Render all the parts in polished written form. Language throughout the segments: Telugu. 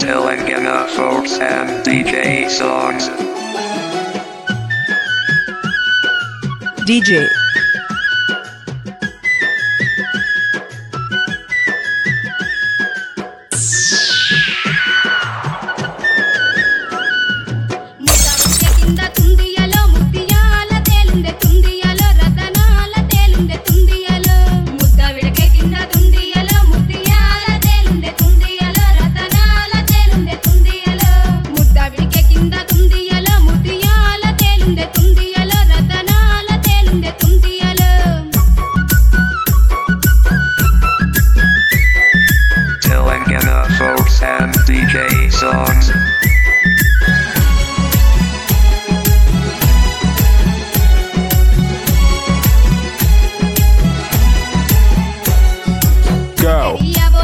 Telangana folks and DJ songs. DJ And DJ songs. Go.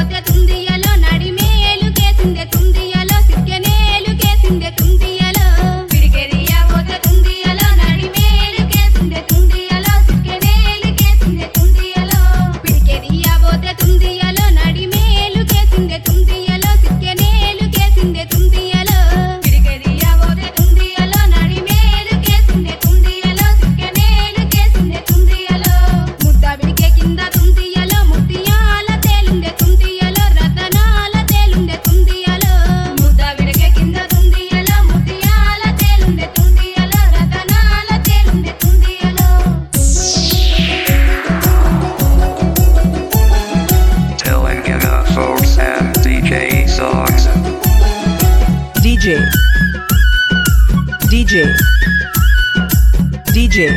DJ DJ DJ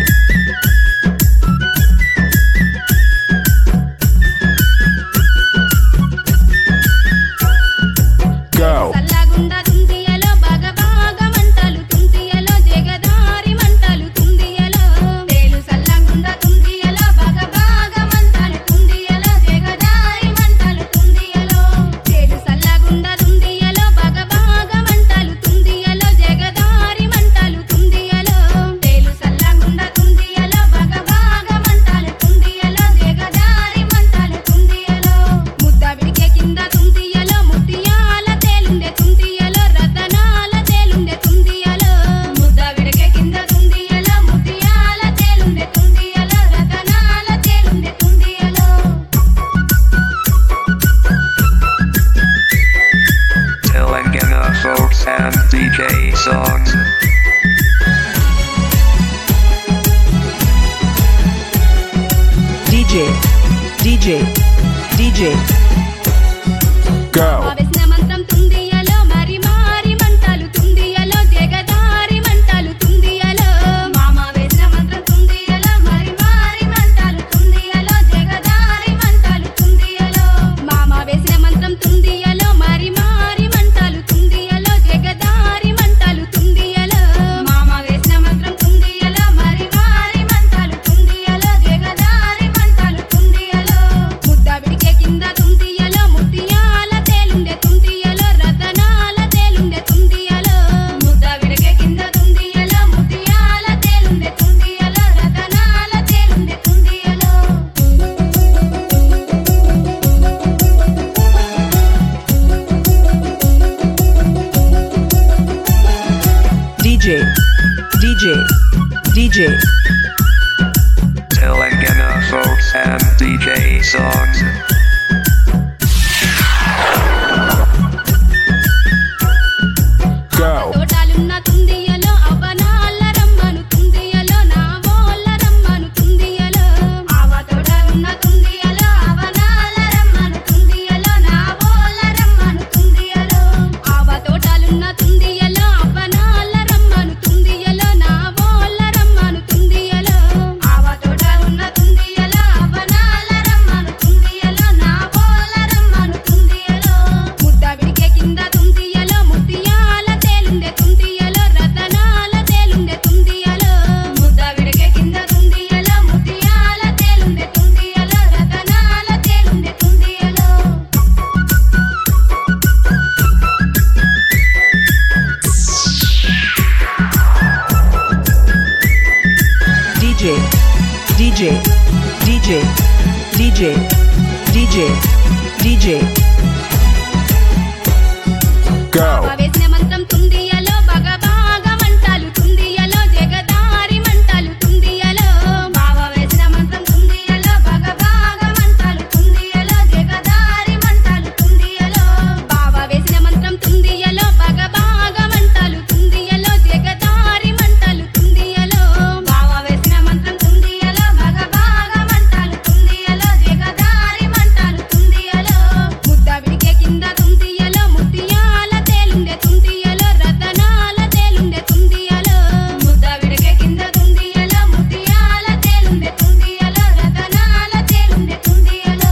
Go. Folks and DJ songs. DJ DJ DJ Go. DJ DJ DJ Telangana folks and DJ songs. Go. DJ DJ DJ DJ DJ Go. వేసిన మంత్రం తుందియలో బగబాగా మంటలు తుందియలో జగదారి మంటలు తుందియలో బావ వేసిన మంత్రం తుందియలో బగబాగా మంటలు తుందియలో జగదారి మంటలు తుందియలో బావ వేసిన మంత్రం తుందియలో బగబాగా మంటలు తుందియలో జగదారి మంటలు తుందియలో బావ వేసిన మంత్రం తుందియలో బగబాగా మంటలు తుందియలో జగదారి మంటలు తుందియలో ముద్ద విడికే కింద తుందియలో ముత్యాల తేలుండే తుందియలో రతనాల తేలుండే తుందియలో ముద్ద విడికే కింద తుందియలో ముత్యాల తేలుండే తుందియలో రతనాల తేలుండే తుందియలో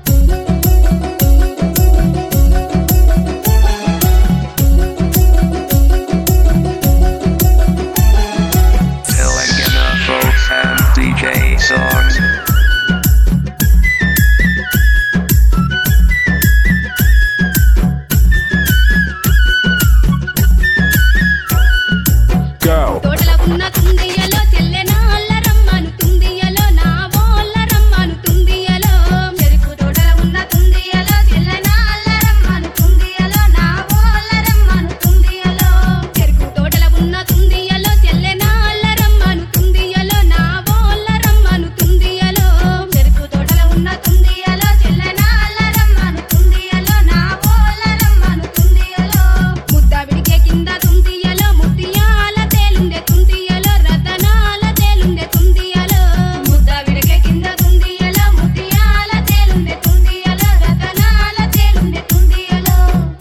Telangana folks and DJ songs. Go. తోటల ఉన్న తుందియలో చెల్లెనాళ్ళ రమ్మను తుందియలో నా బోళ్ళ రమ్మను తుందియలో చెరుకు తోటల ఉన్న తుందియలో చెల్లెనాళ్ళ రమ్మను తుందియలో నా బోళ్ళ రమ్మను తుందియలో చెరుకు తోటల ఉన్న తుందియలో చెల్లెనాళ్ళ రమ్మను తుందియలో నా బోళ్ళ రమ్మను తుందియలో చెరుకు తోటల ఉన్న తుందియలో చెల్లెనాళ్ళ రమ్మను తుందియలో నా బోళ్ళ రమ్మను తుందియలో ముద్ద విడికే కింద తుందియలో ముత్యాల తేలుండే తుందియలో రతనాల తేలుండే తుందియలో ముద్ద విడికే కింద తుందియలో ముత్యాల తేలుండే తుందియలో రతనాల తేలుండే తుందియలో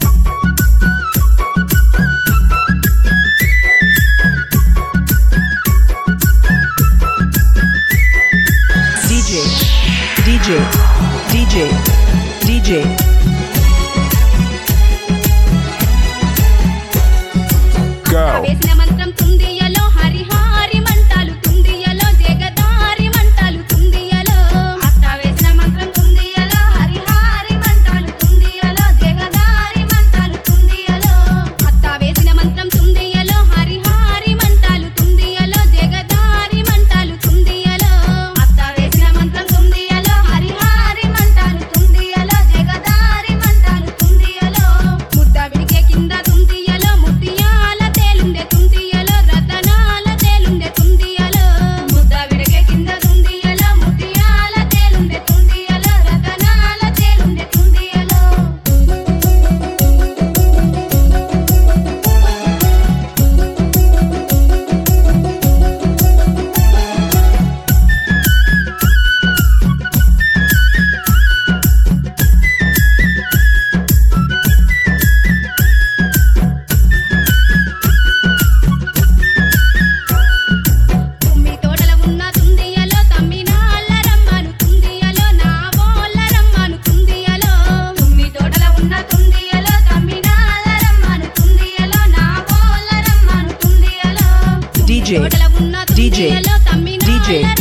DJ, DJ, DJ, DJ, Go. వేసిన మంత్రం తుందియలో హరిహారి మంటలు తుందియలో జగదారి మంటలు తుందియలో అత్త వేసిన మంత్రం తుందియలో హరిహారి మంటలు తుందియలో జగదారి మంటలు తుందియలో అత్త వేసిన మంత్రం తుందియలో హరిహారి మంటలు తుందియలో జగదారి మంటలు తుందియలో అత్త వేసిన మంత్రం తుందియలో హరిహారి మంటలు తుందియలో జగదారి మంటలు తుందియలో ముద్ద విడికే కింద తుందియలో ముత్యాల తేలుండే తుందియలో రతనాల తేలుండే తుందియలో ముద్ద విడికే కింద తుందియలో ముత్యాల తేలుండే తుందియలో రతనాల తేలుండే తుందియలో తుమ్మి తోటల ఉన్న తుందియలో తమ్మినాళ్ళ రమ్మను తుందియలో నా బోళ్ళ రమ్మను తుందియలో తుమ్మి తోటల ఉన్న తుందియలో తమ్మినాళ్ళ రమ్మను తుందియలో నా బోళ్ళ రమ్మను తుందియలో DJ, తోటల ఉన్న DJ, తుందియలో తమ్మినాళ్ళ DJ.